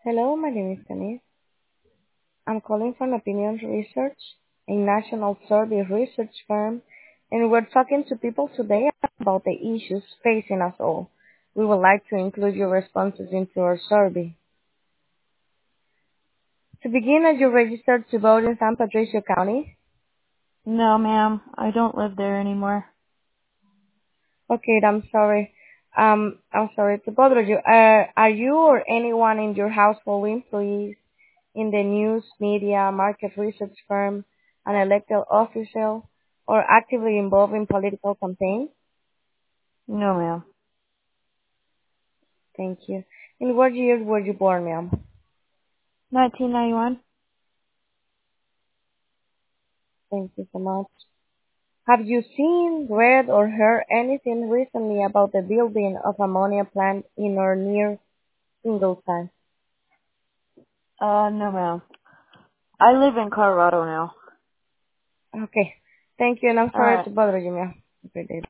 Hello, my name is Denise. I'm calling from Opinion Research, a national survey research firm, and we're talking to people today about the issues facing us all. We would like to include your responses into our survey. To begin, are you registered to vote in San Patricio County? No, ma'am. I don't live there anymore. Okay, I'm sorry to bother you. Are you or anyone in your household employees in the news, media, market research firm, an elected official, or actively involved in political campaigns? No, ma'am. Thank you. In what year were you born, ma'am? 1991? Thank you so much. Have you seen, read, or heard anything recently about the building of ammonia plant in or near Ingleside? No, ma'am. I live in Colorado now. Okay. Thank you, and I'm sorry Alright. to bother you, ma'am. Have a good day.